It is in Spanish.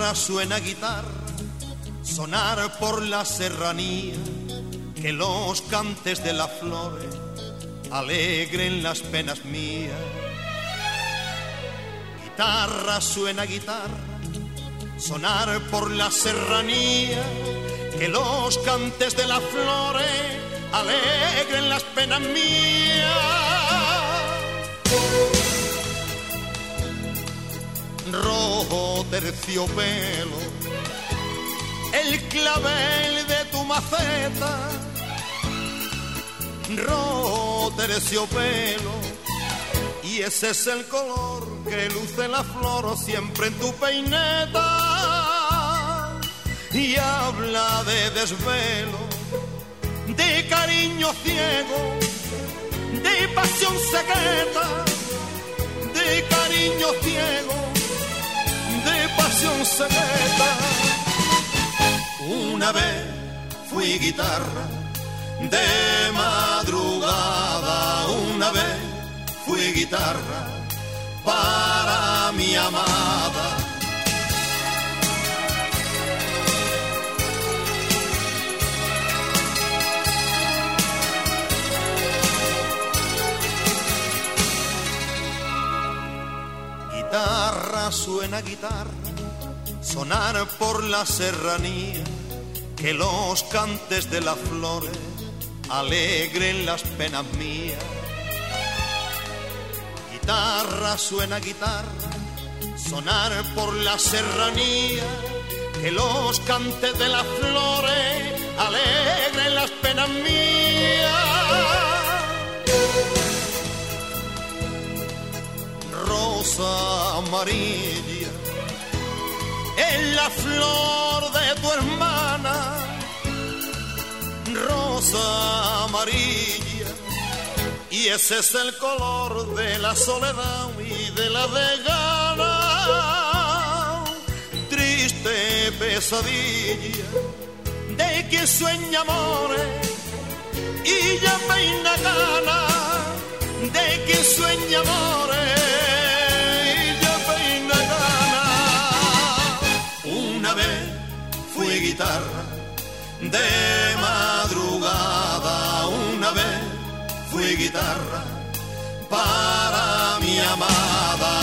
guitarra suena guitarra, sonar por la serranía, que los cantes de las flores alegren las penas mías. Guitarra suena guitarra, sonar por la serranía, que los cantes de las flores alegren las penas mías. Rojo terciopelo, el clavel de tu maceta. Rojo terciopelo, y ese es el color que luce la flor siempre en tu peineta. Y habla de desvelo, de cariño ciego, de pasión secreta, de cariño ciego, de pasión secreta. Una vez fui guitarra de madrugada, una vez fui guitarra para mi amada. Guitarra suena guitarra, sonar por la serranía, que los cantes de las flores alegren las penas mías. Guitarra suena guitarra, sonar por la serranía, que los cantes de las flores alegren las penas mías. Rosa amarilla, es la flor de tu hermana. Rosa amarilla, y ese es el color de la soledad y de la desgana. Triste pesadilla de quien sueña amores y ya peina gana, de quien sueña amores y ya peina gana. Una vez fui guitarra de madrugada, una vez fui guitarra para mi amada.